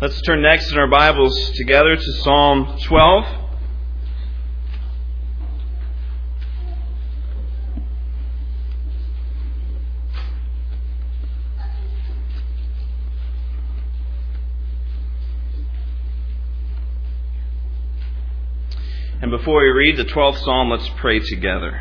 Let's turn next in our Bibles together to Psalm 12. And before we read the 12th Psalm, let's pray together.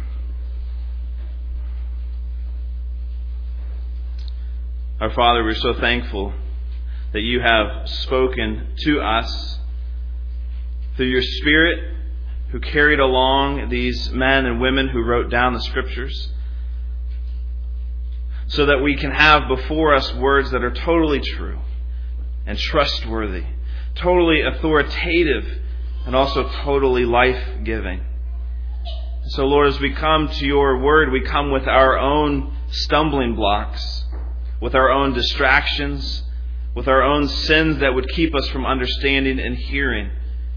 Our Father, we're so thankful that you have spoken to us through your Spirit, who carried along these men and women who wrote down the Scriptures, so that we can have before us words that are totally true and trustworthy, totally authoritative, and also totally life-giving. So, Lord, as we come to your word, we come with our own stumbling blocks, with our own distractions, with our own sins that would keep us from understanding and hearing.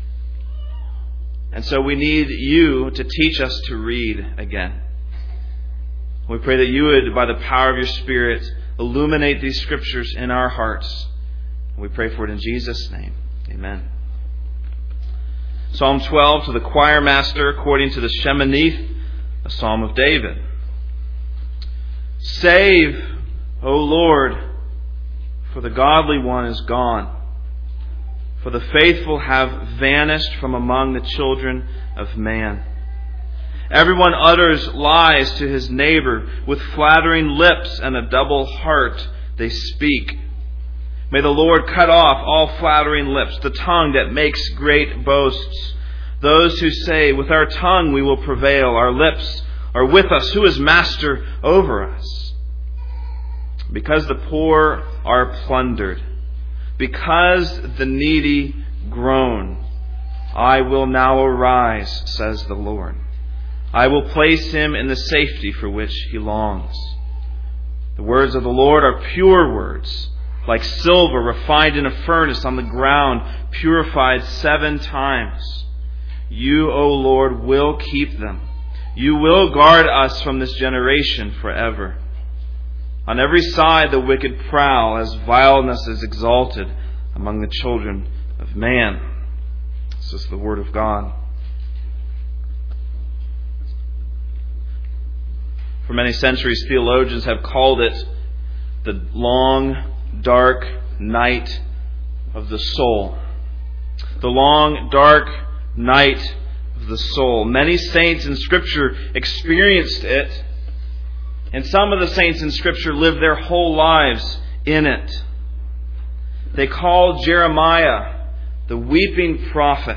And so we need you to teach us to read again. We pray that you would, by the power of your Spirit, illuminate these Scriptures in our hearts. We pray for it in Jesus' name. Amen. Psalm 12, to the choir master, according to the Sheminith, a psalm of David. Save, O Lord, for the godly one is gone, for the faithful have vanished from among the children of man. Everyone utters lies to his neighbor, with flattering lips and a double heart they speak. May the Lord cut off all flattering lips, the tongue that makes great boasts. Those who say, with our tongue we will prevail, our lips are with us, who is master over us? Because the poor are plundered, because the needy groan, I will now arise, says the Lord. I will place him in the safety for which he longs. The words of the Lord are pure words, like silver refined in a furnace on the ground, purified 7 times. You, O Lord, will keep them. You will guard us from this generation forever. On every side the wicked prowl, as vileness is exalted among the children of man. This is the word of God. For many centuries, theologians have called it the long, dark night of the soul. The long, dark night of the soul. Many saints in Scripture experienced it, and some of the saints in Scripture lived their whole lives in it. They called Jeremiah the weeping prophet.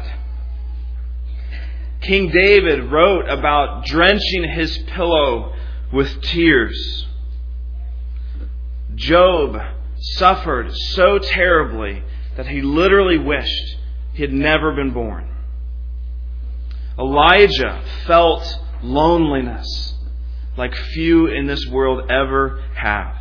King David wrote about drenching his pillow with tears. Job suffered so terribly that he literally wished he had never been born. Elijah felt loneliness like few in this world ever have.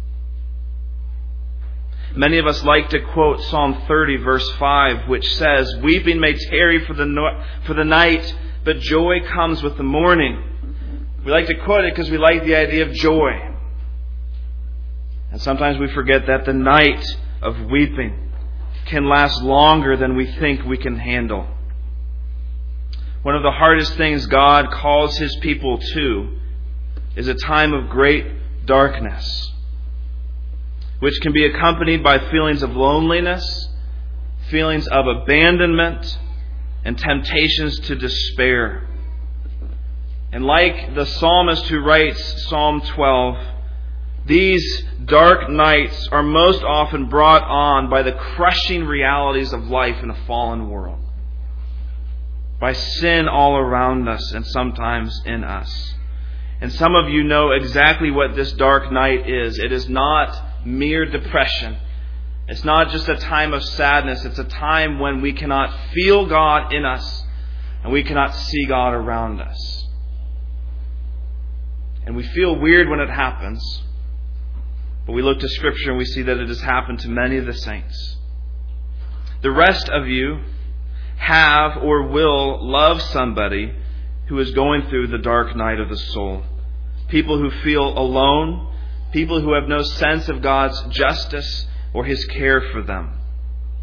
Many of us like to quote Psalm 30, verse 5, which says, weeping may tarry for the night, but joy comes with the morning. We like to quote it because we like the idea of joy. And sometimes we forget that the night of weeping can last longer than we think we can handle. One of the hardest things God calls His people to is a time of great darkness, which can be accompanied by feelings of loneliness, feelings of abandonment, and temptations to despair. And like the psalmist who writes Psalm 12, these dark nights are most often brought on by the crushing realities of life in a fallen world, by sin all around us and sometimes in us. And some of you know exactly what this dark night is. It is not mere depression. It's not just a time of sadness. It's a time when we cannot feel God in us and we cannot see God around us. And we feel weird when it happens. But we look to Scripture and we see that it has happened to many of the saints. The rest of you have or will love somebody who is going through the dark night of the soul. People who feel alone. People who have no sense of God's justice or His care for them.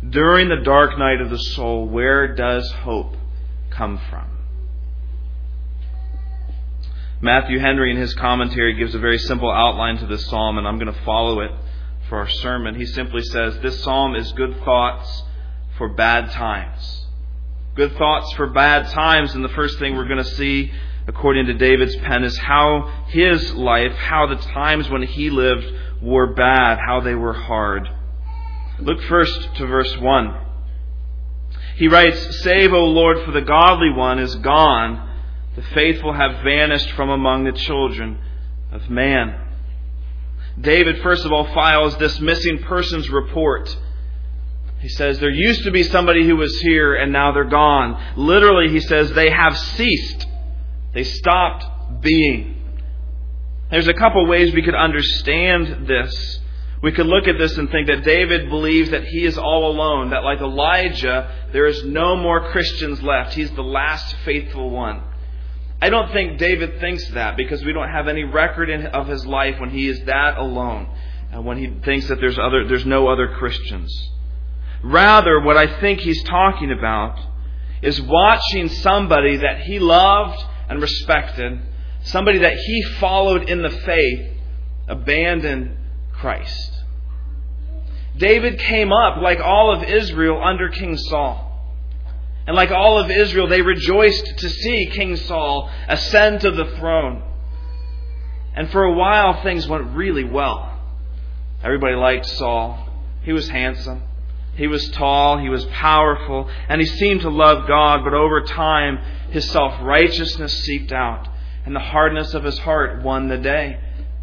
During the dark night of the soul, where does hope come from? Matthew Henry, in his commentary, gives a very simple outline to this psalm, and I'm going to follow it for our sermon. He simply says, this psalm is good thoughts for bad times. Good thoughts for bad times. And the first thing we're going to see, according to David's pen, is how his life, how the times when he lived were bad, how they were hard. Look first to verse 1. He writes, "Save, O Lord, for the godly one is gone. The faithful have vanished from among the children of man." David, first of all, files this missing persons report. He says, there used to be somebody who was here and now they're gone. Literally, he says, they have ceased. They stopped being. There's a couple ways we could understand this. We could look at this and think that David believes that he is all alone, that like Elijah, there is no more Christians left. He's the last faithful one. I don't think David thinks that, because we don't have any record of his life when he is that alone, and when he thinks that there's no other Christians. Rather, what I think he's talking about is watching somebody that he loved and respected, somebody that he followed in the faith, abandon Christ. David came up, like all of Israel, under King Saul. And like all of Israel, they rejoiced to see King Saul ascend to the throne. And for a while, things went really well. Everybody liked Saul. He was handsome. He was tall. He was powerful. And he seemed to love God. But over time, his self-righteousness seeped out. And the hardness of his heart won the day.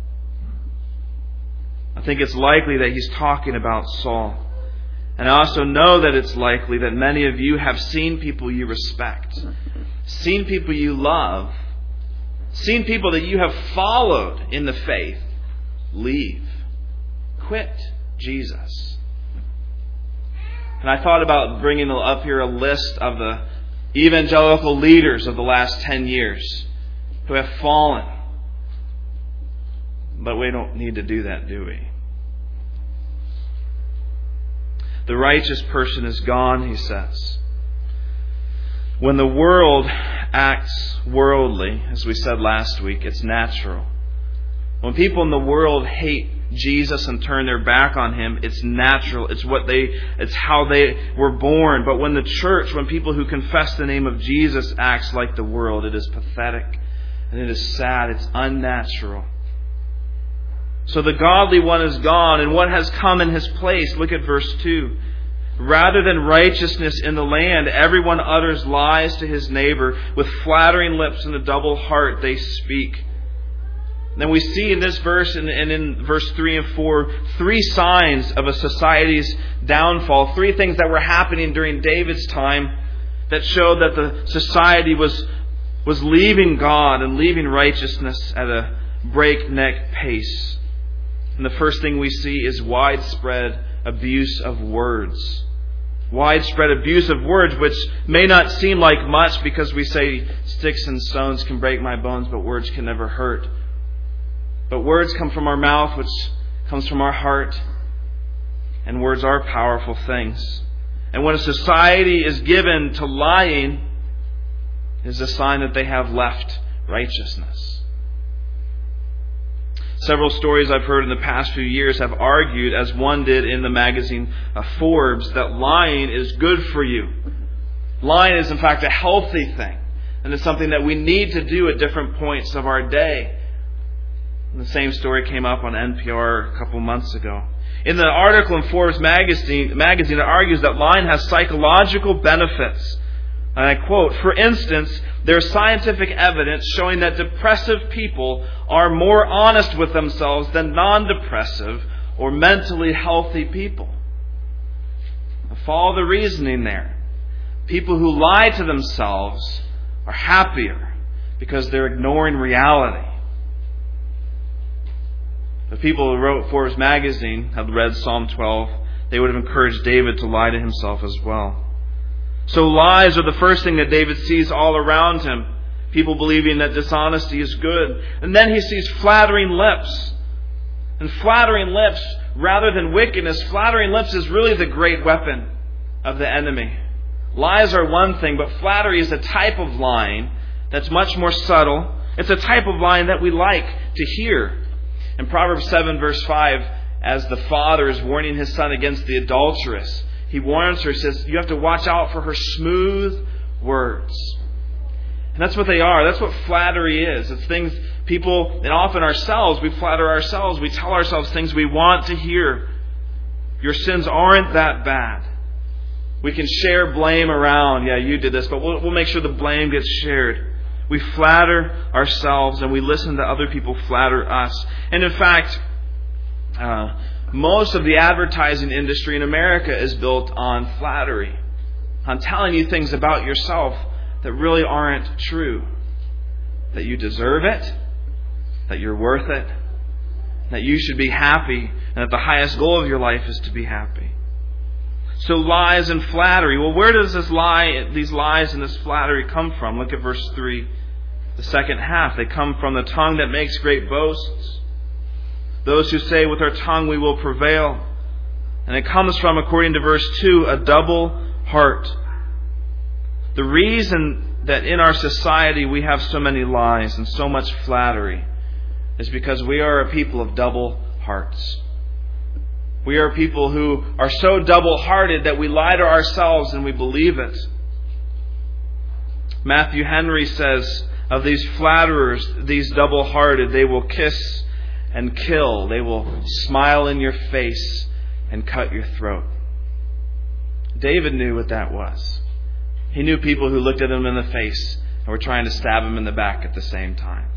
I think it's likely that he's talking about Saul. And I also know that it's likely that many of you have seen people you respect, seen people you love, seen people that you have followed in the faith leave, quit Jesus. And I thought about bringing up here a list of the evangelical leaders of the last 10 years who have fallen. But we don't need to do that, do we? The righteous person is gone, he says. When the world acts worldly, as we said last week, it's natural. When people in the world hate Jesus and turn their back on Him, it's natural. It's how they were born. But when the church, when people who confess the name of Jesus acts like the world, it is pathetic and it is sad. It's unnatural. So the godly one is gone, and what has come in his place? Look at verse 2. Rather than righteousness in the land, everyone utters lies to his neighbor. With flattering lips and a double heart they speak. Then we see in this verse and in verse 3 and 4, 3 signs of a society's downfall. 3 things that were happening during David's time that showed that the society was leaving God and leaving righteousness at a breakneck pace. And the first thing we see is widespread abuse of words. Widespread abuse of words, which may not seem like much because we say sticks and stones can break my bones, but words can never hurt. But words come from our mouth, which comes from our heart. And words are powerful things. And when a society is given to lying, it is a sign that they have left righteousness. Several stories I've heard in the past few years have argued, as one did in the magazine Forbes, that lying is good for you. Lying is in fact a healthy thing. And it's something that we need to do at different points of our day. And the same story came up on NPR a couple months ago. In the article in Forbes magazine, it argues that lying has psychological benefits. And I quote, "For instance, there's scientific evidence showing that depressive people are more honest with themselves than non-depressive or mentally healthy people." Now follow the reasoning there. People who lie to themselves are happier because they're ignoring reality. The people who wrote Forbes magazine had read Psalm 12. They would have encouraged David to lie to himself as well. So lies are the first thing that David sees all around him. People believing that dishonesty is good. And then he sees flattering lips. And flattering lips, rather than wickedness, flattering lips is really the great weapon. of the enemy. Lies are one thing, but flattery is a type of lying that's much more subtle. It's a type of lying that we like to hear. In Proverbs 7 verse 5, as the father is warning his son against the adulteress, he warns her, says, you have to watch out for her smooth words. And that's what they are. That's what flattery is. It's things people, and often ourselves, we flatter ourselves. We tell ourselves things we want to hear. Your sins aren't that bad. We can share blame around. Yeah, you did this, but we'll make sure the blame gets shared. We flatter ourselves and we listen to other people flatter us. And in fact, most of the advertising industry in America is built on flattery, on telling you things about yourself that really aren't true. That you deserve it, that you're worth it, that you should be happy, and that the highest goal of your life is to be happy. So lies and flattery. Well, where does these lies and this flattery come from? Look at verse 3, the second half. They come from the tongue that makes great boasts. Those who say with our tongue we will prevail. And it comes from, according to verse 2, a double heart. The reason that in our society we have so many lies and so much flattery is because we are a people of double hearts. We are people who are so double-hearted that we lie to ourselves and we believe it. Matthew Henry says of these flatterers, these double-hearted, they will kiss and kill. They will smile in your face and cut your throat. David knew what that was. He knew people who looked at him in the face and were trying to stab him in the back at the same time.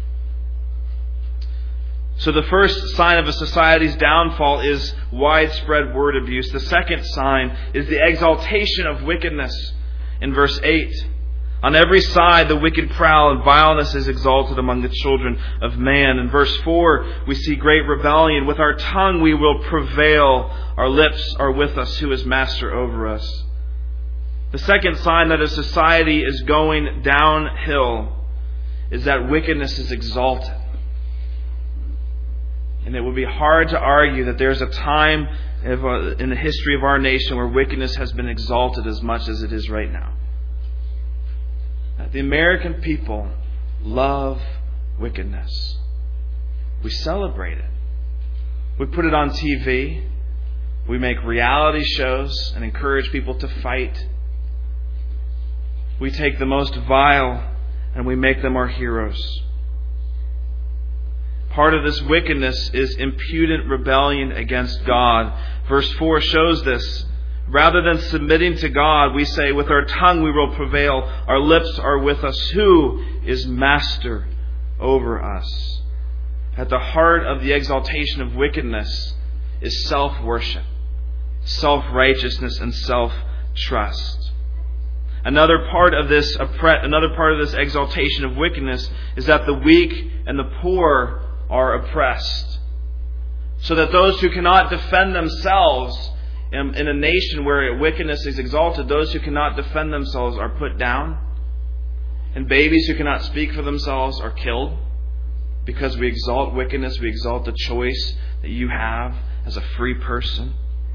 So the first sign of a society's downfall is widespread word abuse. The second sign is the exaltation of wickedness. In verse 8, on every side the wicked prowl and vileness is exalted among the children of man. In verse 4, we see great rebellion. With our tongue we will prevail. Our lips are with us. Who is master over us? The second sign that a society is going downhill is that wickedness is exalted. And it would be hard to argue that there's a time in the history of our nation where wickedness has been exalted as much as it is right now. The American people love wickedness. We celebrate it. We put it on TV. We make reality shows and encourage people to fight. We take the most vile and we make them our heroes. Part of this wickedness is impudent rebellion against God. Verse 4 shows this. Rather than submitting to God, we say, with our tongue we will prevail. Our lips are with us. Who is master over us? At the heart of the exaltation of wickedness is self-worship, self-righteousness, and self-trust. Another part of this exaltation of wickedness is that the weak and the poor are oppressed. So that those who cannot defend themselves in a nation where wickedness is exalted, those who cannot defend themselves are put down. And babies who cannot speak for themselves are killed. Because we exalt wickedness, we exalt the choice that you have as a free person.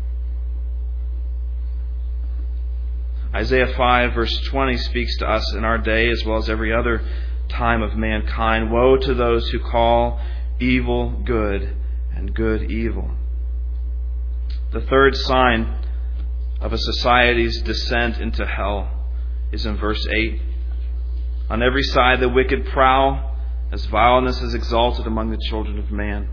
Isaiah 5 verse 20 speaks to us in our day as well as every other time of mankind. Woe to those who call evil good and good evil. The third sign of a society's descent into hell is in verse 8. On every side the wicked prowl, as vileness is exalted among the children of man.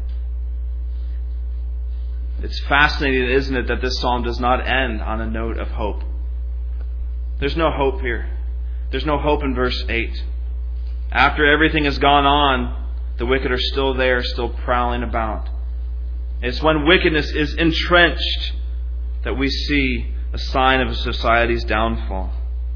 It's fascinating, isn't it, that this psalm does not end on a note of hope. There's no hope here. There's no hope in verse 8. After everything has gone on, the wicked are still there, still prowling about. It's when wickedness is entrenched that we see a sign of a society's downfall.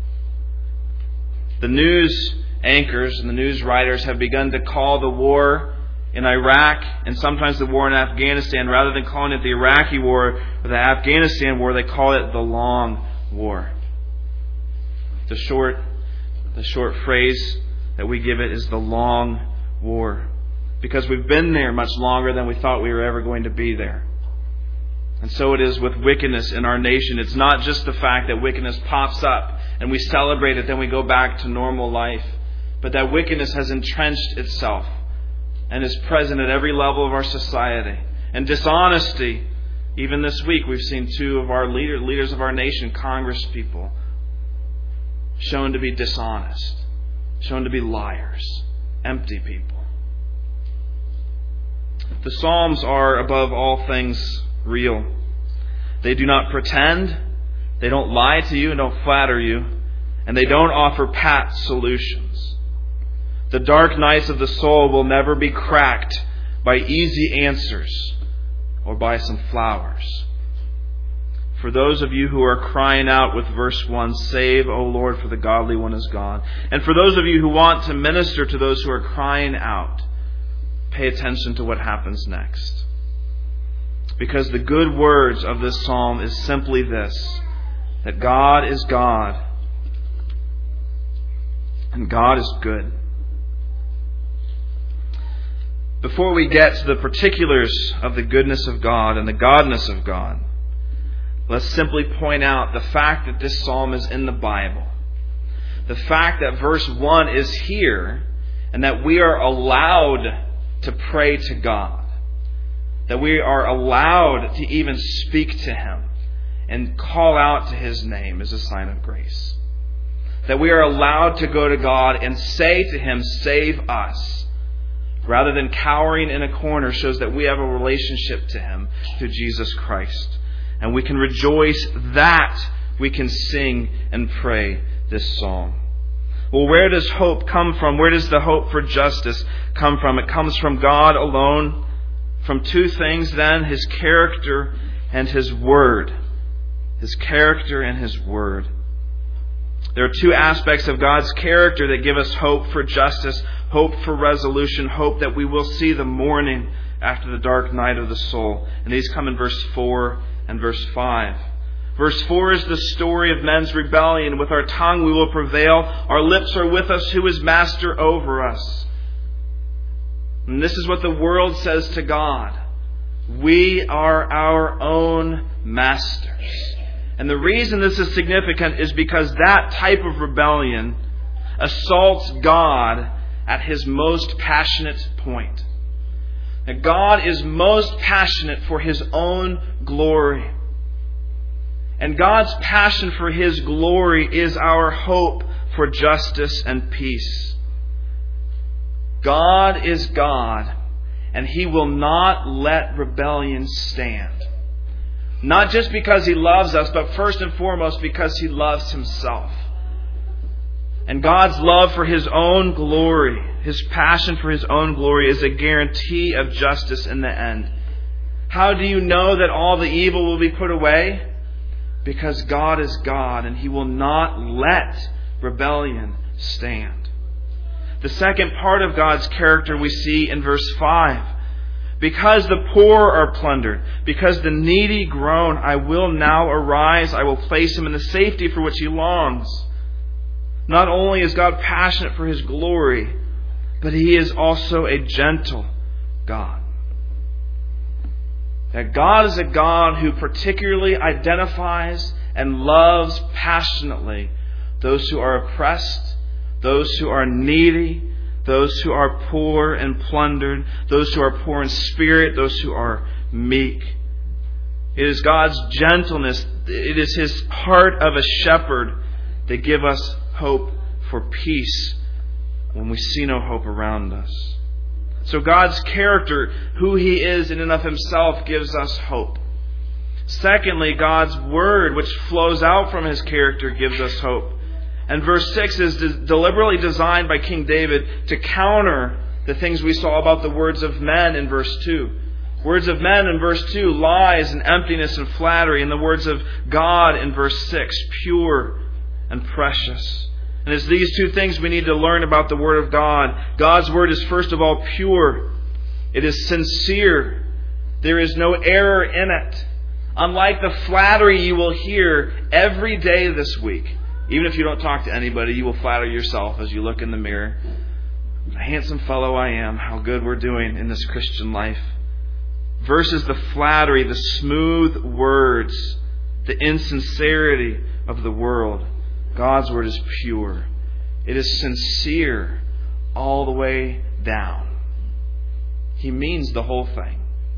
The news anchors and the news writers have begun to call the war in Iraq and sometimes the war in Afghanistan, rather than calling it the Iraqi war or the Afghanistan war, they call it the long war. The short phrase that we give it is the long war. Because we've been there much longer than we thought we were ever going to be there. And so it is with wickedness in our nation. It's not just the fact that wickedness pops up and we celebrate it, then we go back to normal life, but that wickedness has entrenched itself and is present at every level of our society. And dishonesty, even this week, we've seen two of our leaders of our nation, Congress people, shown to be dishonest, shown to be liars, empty people. The Psalms are, above all things, real. They do not pretend, they don't lie to you and don't flatter you, and they don't offer pat solutions. The dark nights of the soul will never be cracked by easy answers or by some flowers. For those of you who are crying out with verse 1, save, O Lord, for the godly one is gone. And for those of you who want to minister to those who are crying out, pay attention to what happens next. Because the good words of this psalm is simply this, that God is God and God is good. Before we get to the particulars of the goodness of God and the godness of God, let's simply point out the fact that this psalm is in the Bible. The fact that verse 1 is here and that we are allowed to pray to God. That we are allowed to even speak to Him and call out to His name is a sign of grace. That we are allowed to go to God and say to Him, save us, rather than cowering in a corner, shows that we have a relationship to Him through Jesus Christ. And we can rejoice that we can sing and pray this psalm. Well, where does hope come from? Where does the hope for justice come from? It comes from God alone. From two things then, His character and His word. His character and His word. There are two aspects of God's character that give us hope for justice, hope for resolution, hope that we will see the morning after the dark night of the soul. And these come in verse 4 and verse 5. Verse 4 is the story of men's rebellion. With our tongue we will prevail. Our lips are with us. Who is master over us? And this is what the world says to God. We are our own masters. And the reason this is significant is because that type of rebellion assaults God at His most passionate point. That God is most passionate for His own glory. And God's passion for His glory is our hope for justice and peace. God is God, and He will not let rebellion stand. Not just because He loves us, but first and foremost because He loves Himself. And God's love for His own glory, His passion for His own glory, is a guarantee of justice in the end. How do you know that all the evil will be put away? Because God is God, and He will not let rebellion stand. The second part of God's character we see in verse 5. Because the poor are plundered, because the needy groan, I will now arise, I will place him in the safety for which he longs. Not only is God passionate for His glory, but He is also a gentle God. That God is a God who particularly identifies and loves passionately those who are oppressed, those who are needy, those who are poor and plundered, those who are poor in spirit, those who are meek. It is God's gentleness, it is His heart of a shepherd that give us hope for peace when we see no hope around us. So God's character, who He is in and of Himself, gives us hope. Secondly, God's word, which flows out from His character, gives us hope. And verse 6 is deliberately designed by King David to counter the things we saw about the words of men in verse 2. Words of men in verse 2, lies and emptiness and flattery. And the words of God in verse 6, pure and precious. And it's these two things we need to learn about the Word of God. God's Word is first of all pure. It is sincere. There is no error in it. Unlike the flattery you will hear every day this week. Even if you don't talk to anybody, you will flatter yourself as you look in the mirror. What a handsome fellow I am. How good we're doing in this Christian life. versus the flattery, the smooth words, the insincerity of the world. God's Word is pure. It is sincere all the way down. He means the whole thing.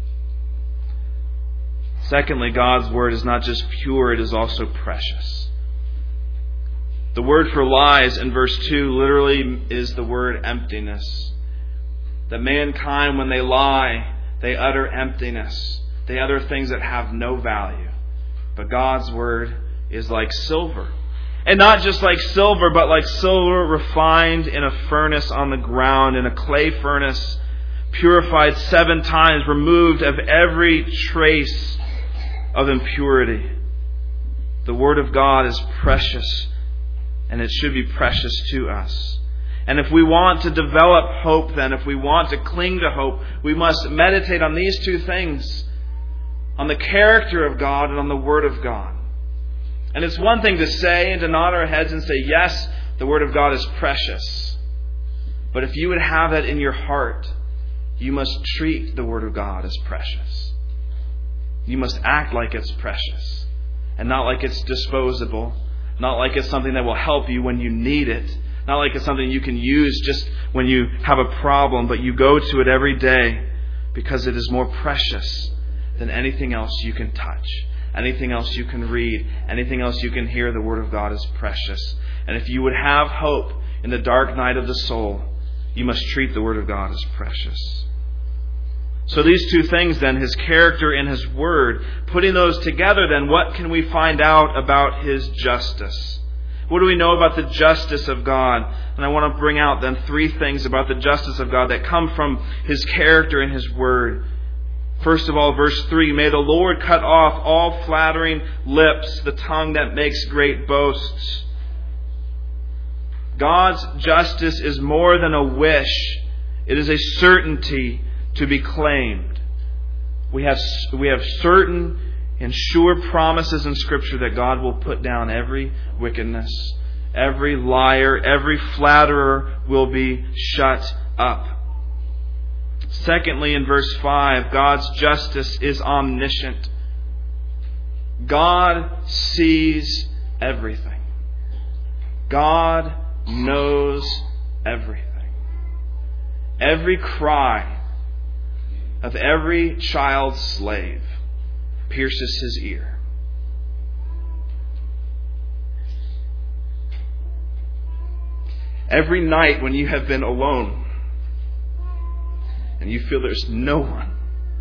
Secondly, God's Word is not just pure, it is also precious. The word for lies in verse 2 literally is the word emptiness. That mankind, when they lie, they utter emptiness. They utter things that have no value. But God's Word is like silver. And not just like silver, but like silver refined in a furnace on the ground, in a clay furnace, purified 7 times, removed of every trace of impurity. The Word of God is precious, and it should be precious to us. And if we want to develop hope, then, if we want to cling to hope, we must meditate on these 2 things, on the character of God and on the Word of God. And it's one thing to say and to nod our heads and say, yes, the Word of God is precious. But if you would have that in your heart, you must treat the Word of God as precious. You must act like it's precious and not like it's disposable, not like it's something that will help you when you need it, not like it's something you can use just when you have a problem, but you go to it every day because it is more precious than anything else you can touch, anything else you can read, anything else you can hear. The Word of God is precious. And if you would have hope in the dark night of the soul, you must treat the Word of God as precious. So these 2 things then, His character and His Word, putting those together then, what can we find out about His justice? What do we know about the justice of God? And I want to bring out then 3 things about the justice of God that come from His character and His Word. First of all, verse 3, may the Lord cut off all flattering lips, the tongue that makes great boasts. God's justice is more than a wish. It is a certainty to be claimed. We have certain and sure promises in Scripture that God will put down every wickedness. Every liar, every flatterer will be shut up. Secondly, in verse 5, God's justice is omniscient. God sees everything. God knows everything. Every cry of every child slave pierces His ear. Every night when you have been alone and you feel there's no one,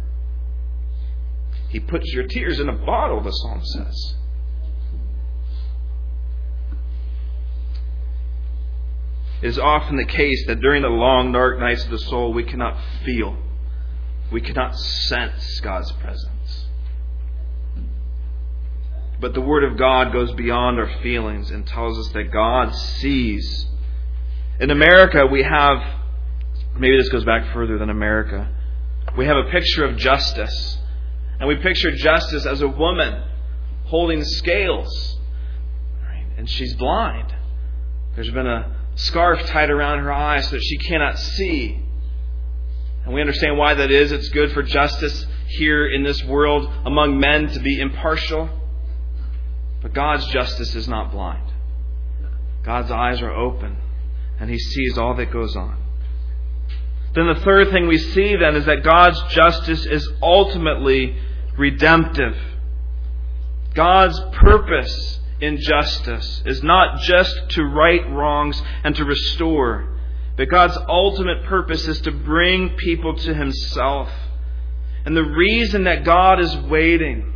He puts your tears in a bottle, the psalm says. It is often the case that during the long, dark nights of the soul, we cannot feel, we cannot sense God's presence. But the Word of God goes beyond our feelings and tells us that God sees. In America, we have, maybe this goes back further than America, we have a picture of justice. And we picture justice as a woman holding scales. Right? And she's blind. There's been a scarf tied around her eyes so that she cannot see. And we understand why that is. It's good for justice here in this world among men to be impartial. But God's justice is not blind. God's eyes are open, and He sees all that goes on. Then the third thing we see then is that God's justice is ultimately redemptive. God's purpose in justice is not just to right wrongs and to restore, but God's ultimate purpose is to bring people to Himself. And the reason that God is waiting,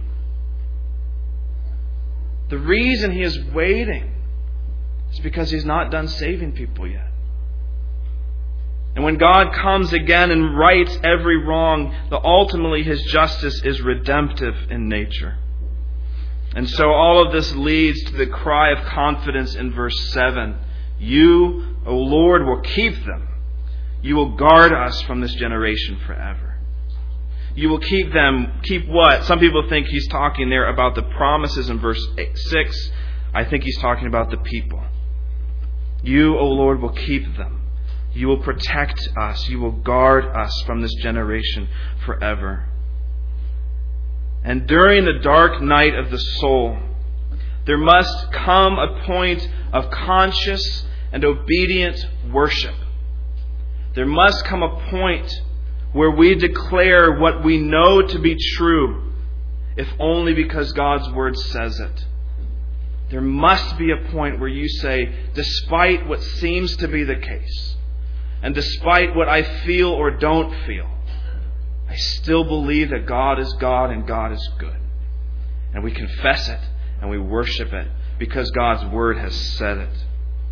the reason He is waiting is because He's not done saving people yet. And when God comes again and rights every wrong, ultimately His justice is redemptive in nature. And so all of this leads to the cry of confidence in verse 7. You, O Lord, will keep them. You will guard us from this generation forever. You will keep them. Keep what? Some people think He's talking there about the promises in verse 6. I think He's talking about the people. You, O Lord, will keep them. You will protect us. You will guard us from this generation forever. And during the dark night of the soul, there must come a point of conscious and obedient worship. There must come a point where we declare what we know to be true, if only because God's Word says it. There must be a point where you say, despite what seems to be the case, and despite what I feel or don't feel, I still believe that God is God and God is good. And we confess it and we worship it because God's Word has said it.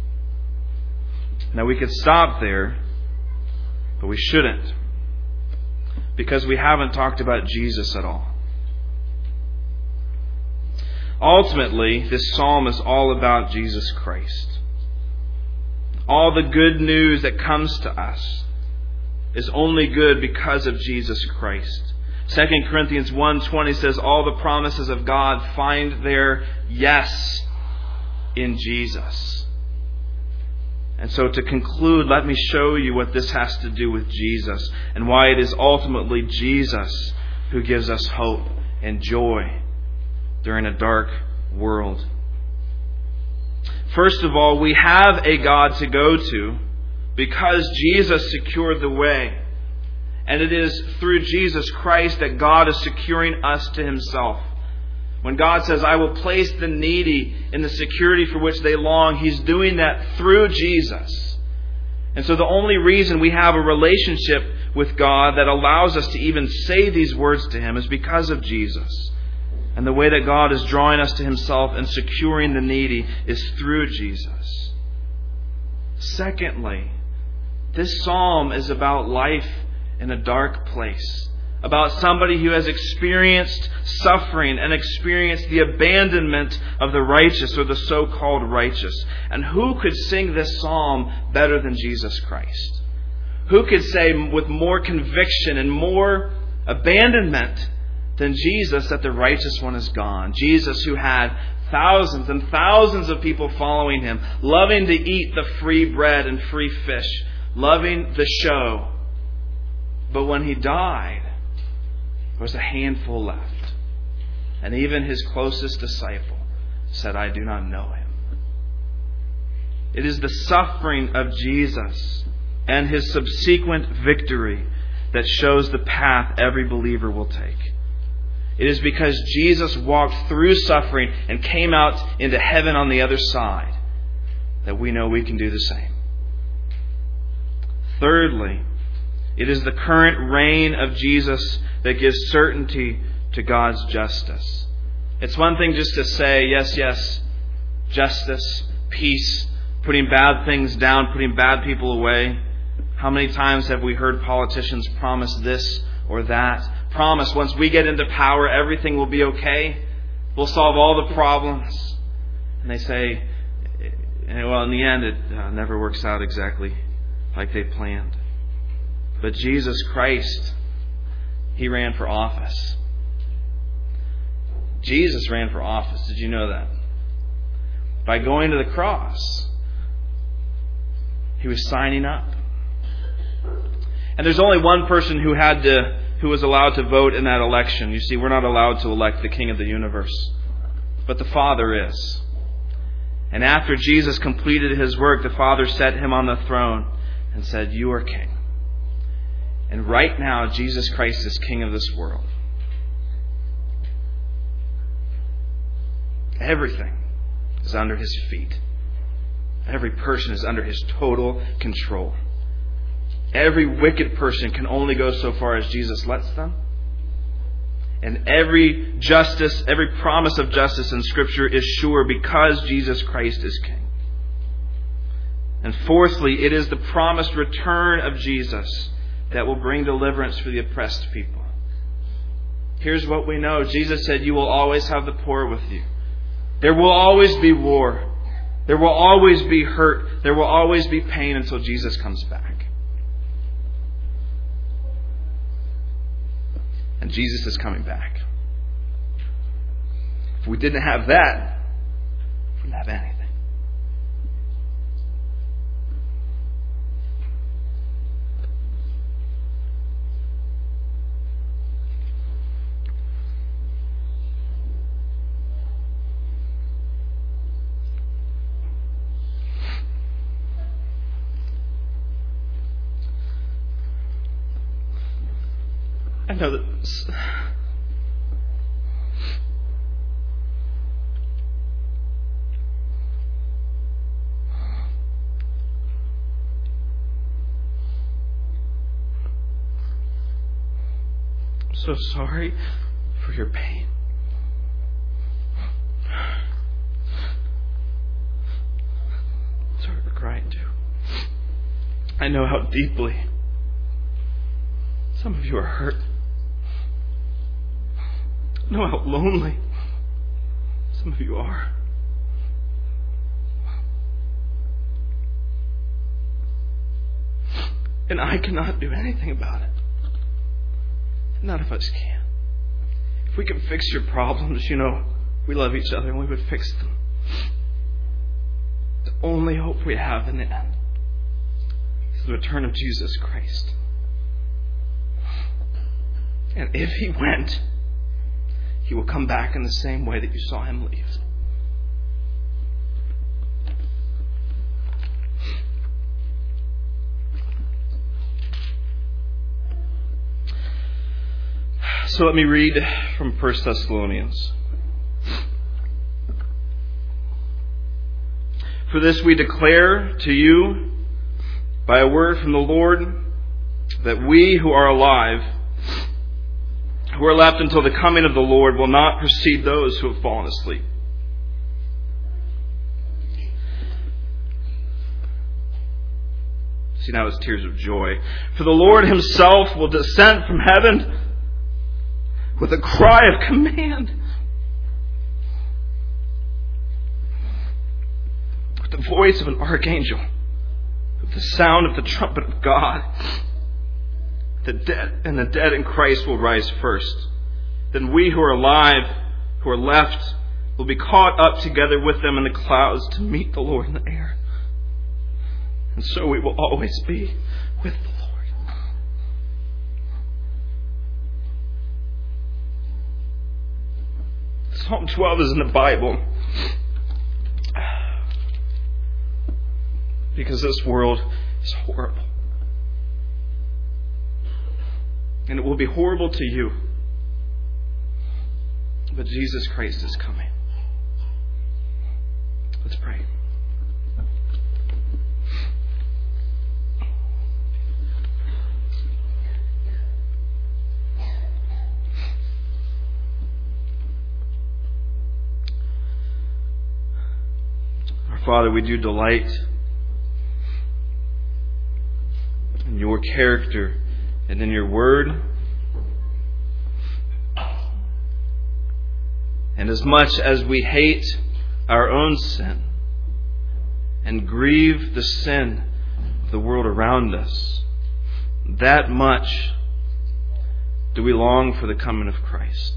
Now we could stop there, but we shouldn't, because we haven't talked about Jesus at all. Ultimately, this psalm is all about Jesus Christ. All the good news that comes to us is only good because of Jesus Christ. 2 Corinthians 1:20 says, all the promises of God find their yes in Jesus. And so to conclude, let me show you what this has to do with Jesus and why it is ultimately Jesus who gives us hope and joy during a dark world. First of all, we have a God to go to because Jesus secured the way. And it is through Jesus Christ that God is securing us to Himself. When God says, I will place the needy in the security for which they long, He's doing that through Jesus. And so the only reason we have a relationship with God that allows us to even say these words to Him is because of Jesus. And the way that God is drawing us to Himself and securing the needy is through Jesus. Secondly, this psalm is about life in a dark place. About somebody who has experienced suffering and experienced the abandonment of the righteous or the so-called righteous. And who could sing this psalm better than Jesus Christ? Who could say with more conviction and more abandonment than Jesus that the righteous one is gone? Jesus, who had thousands and thousands of people following Him, loving to eat the free bread and free fish, loving the show. But when He died, there was a handful left. And even His closest disciple said, I do not know Him. It is the suffering of Jesus and His subsequent victory that shows the path every believer will take. It is because Jesus walked through suffering and came out into heaven on the other side that we know we can do the same. Thirdly, it is the current reign of Jesus that gives certainty to God's justice. It's one thing just to say, yes, yes, justice, peace, putting bad things down, putting bad people away. How many times have we heard politicians promise this or that? Promise once we get into power, everything will be okay. We'll solve all the problems. And they say, well, in the end, it never works out exactly like they planned. But Jesus Christ, He ran for office. Jesus ran for office. Did you know that? By going to the cross, He was signing up. And there's only one person who was allowed to vote in that election. You see, we're not allowed to elect the King of the universe, but the Father is. And after Jesus completed His work, the Father set Him on the throne and said, you are King. And right now, Jesus Christ is King of this world. Everything is under His feet. Every person is under His total control. Every wicked person can only go so far as Jesus lets them. And every justice, every promise of justice in Scripture is sure because Jesus Christ is King. And fourthly, it is the promised return of Jesus that will bring deliverance for the oppressed people. Here's what we know. Jesus said, you will always have the poor with you. There will always be war. There will always be hurt. There will always be pain until Jesus comes back. And Jesus is coming back. If we didn't have that, we wouldn't have anything. I know that I'm so sorry for your pain. Sorry for crying too. I know how deeply some of you are hurt. I know how lonely some of you are. And I cannot do anything about it. None of us can. If we can fix your problems, we love each other and we would fix them. The only hope we have in the end is the return of Jesus Christ. And if He went, He will come back in the same way that you saw Him leave. So let me read from 1 Thessalonians. For this we declare to you by a word from the Lord, that we who are alive, who are left until the coming of the Lord, will not precede those who have fallen asleep. See, now it's tears of joy. For the Lord Himself will descend from heaven with a cry of command, with the voice of an archangel, with the sound of the trumpet of God. The dead in Christ will rise first. Then we who are alive, who are left, will be caught up together with them in the clouds to meet the Lord in the air. And so we will always be with the Lord. Psalm 12 is in the Bible because this world is horrible. And it will be horrible to you. But Jesus Christ is coming. Let's pray. Our Father, we do delight in your character and in your word. And as much as we hate our own sin and grieve the sin of the world around us, that much do we long for the coming of Christ.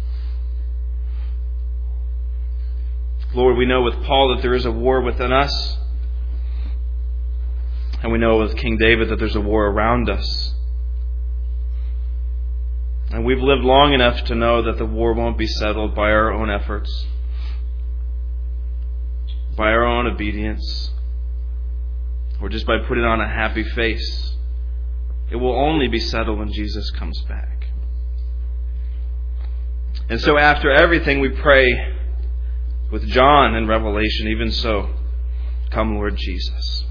Lord, we know with Paul that there is a war within us. And we know with King David that there's a war around us. And we've lived long enough to know that the war won't be settled by our own efforts, by our own obedience, or just by putting on a happy face. It will only be settled when Jesus comes back. And so after everything we pray with John in Revelation, even so, come Lord Jesus.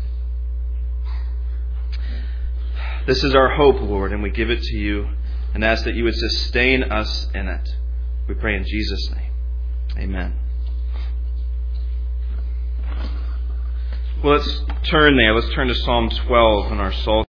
This is our hope, Lord, and we give it to you and ask that you would sustain us in it. We pray in Jesus' name. Amen. Well, let's turn there. Let's turn to Psalm 12 in our Psalter.